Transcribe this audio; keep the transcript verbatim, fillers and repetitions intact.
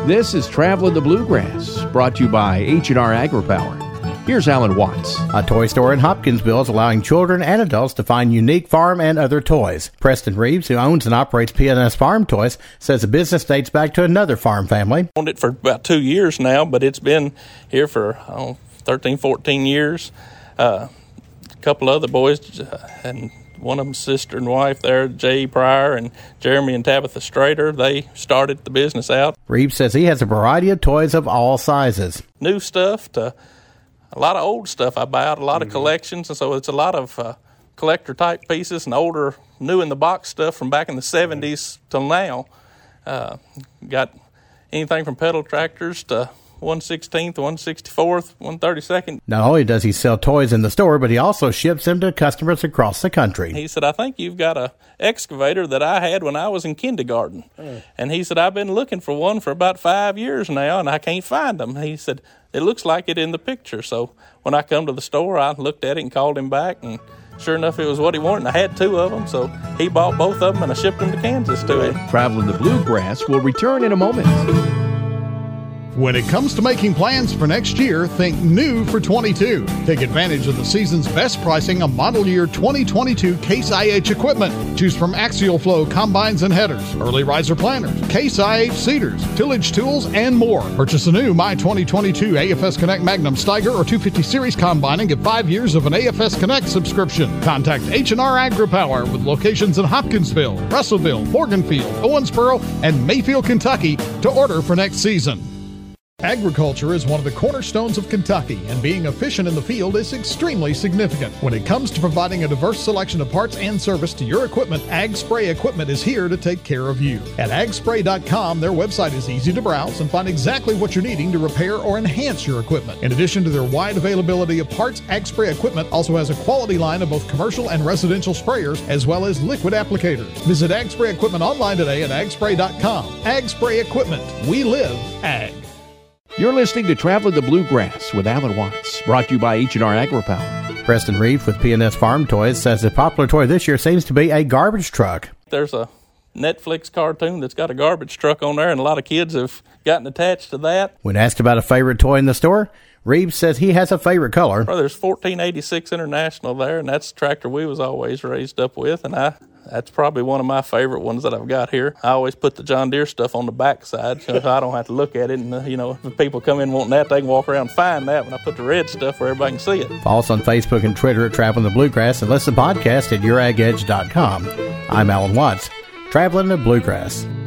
This is Traveling the Bluegrass, brought to you by H and R AgriPower. Here's Alan Watts. A toy store in Hopkinsville is allowing children and adults to find unique farm and other toys. Preston Reeves, who owns and operates P N S Farm Toys, says the business dates back to another farm family. Owned it for about two years now, but it's been here for oh, thirteen, fourteen years. Uh, a couple other boys, uh, and one of them's sister and wife there, Jay Pryor and Jeremy and Tabitha Strader, they started the business out. Reeves says he has a variety of toys of all sizes. New stuff to a lot of old stuff I buy out, a lot of collections, and so it's a lot of uh, collector-type pieces and older, new-in-the-box stuff from back in the seventies till now. Uh, got anything from pedal tractors to one sixteenth, one sixty-fourth, one thirty-second. Not only does he sell toys in the store, but he also ships them to customers across the country. He said, I think you've got a excavator that I had when I was in kindergarten. Mm. And he said, I've been looking for one for about five years now, and I can't find them. He said, it looks like it in the picture. So when I come to the store, I looked at it and called him back, and sure enough, it was what he wanted. And I had two of them, so he bought both of them, and I shipped them to Kansas to him. Traveling the Bluegrass will return in a moment. When it comes to making plans for next year, think new for twenty-two. Take advantage of the season's best pricing on model year twenty twenty-two Case I H equipment. Choose from Axial Flow combines and headers, early riser planters, Case I H seeders, tillage tools, and more. Purchase a new My twenty twenty-two A F S Connect Magnum Steiger or two fifty Series combine and get five years of an A F S Connect subscription. Contact H and R AgriPower with locations in Hopkinsville, Russellville, Morganfield, Owensboro, and Mayfield, Kentucky to order for next season. Agriculture is one of the cornerstones of Kentucky, and being efficient in the field is extremely significant. When it comes to providing a diverse selection of parts and service to your equipment, Ag Spray Equipment is here to take care of you. At ag spray dot com, their website is easy to browse and find exactly what you're needing to repair or enhance your equipment. In addition to their wide availability of parts, Ag Spray Equipment also has a quality line of both commercial and residential sprayers, as well as liquid applicators. Visit Ag Spray Equipment online today at ag spray dot com. Ag Spray Equipment. We live Ag. You're listening to Traveling the Bluegrass with Alan Watts, brought to you by H and R AgriPower. Preston Reeves with P N S Farm Toys says the popular toy this year seems to be a garbage truck. There's a Netflix cartoon that's got a garbage truck on there, and a lot of kids have gotten attached to that. When asked about a favorite toy in the store, Reeves says he has a favorite color. Well, there's fourteen eighty-six International there, and that's the tractor we was always raised up with, and I that's probably one of my favorite ones that I've got here. I always put the John Deere stuff on the back side so I don't have to look at it. And, uh, you know, if people come in wanting that, they can walk around and find that when I put the red stuff where everybody can see it. Follow us on Facebook and Twitter at Traveling the Bluegrass and listen to the podcast at your ag edge dot com. I'm Alan Watts, Traveling the Bluegrass.